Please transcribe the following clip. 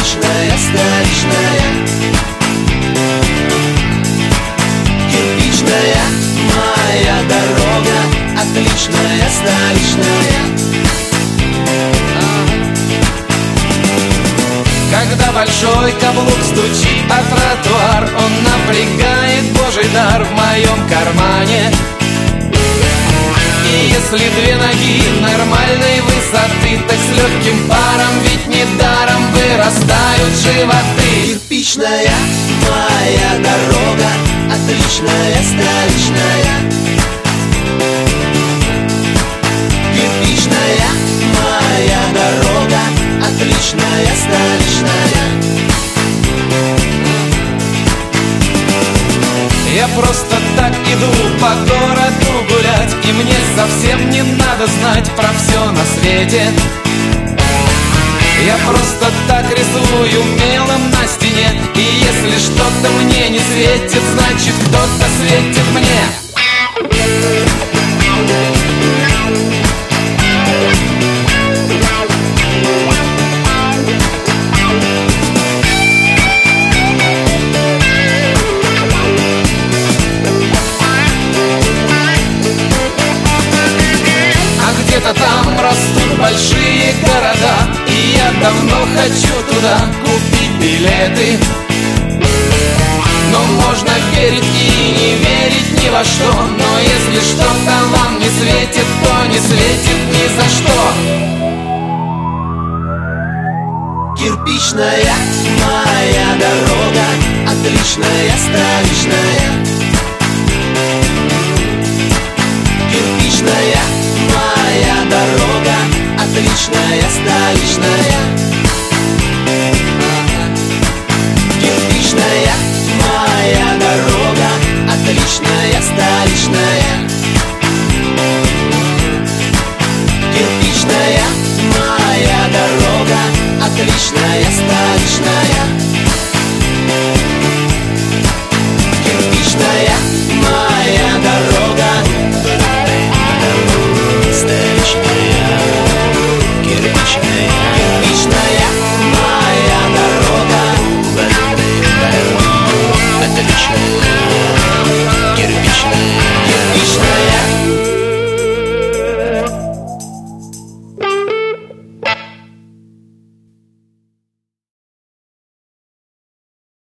столичная, столичная. Кирпичная моя дорога, отличная, столичная. Когда большой каблук стучит о тротуар, он напрягает Божий дар в моем кармане. И если две ноги нормальной высоты, так с легким паром, ведь недаром вырастают животы. Кирпичная моя дорога, отличная, столичная. Кирпичная моя дорога, отличная, столичная. Я просто так иду по городу гулять, и мне совсем не надо знать про все на свете. Я просто так рисую мелом на стене, и если что-то мне не светит, значит кто-то светит мне. Где-то там растут большие города, и я давно хочу туда купить билеты. Но можно верить и не верить ни во что, но если что-то вам не светит, то не светит ни за что. Кирпичная моя дорога, отличная, столичная. Кирпичная моя дорога, отличная, столичная. Кирпичная моя дорога, отличная, столичная. Кирпичная моя дорога, отличная, столичная.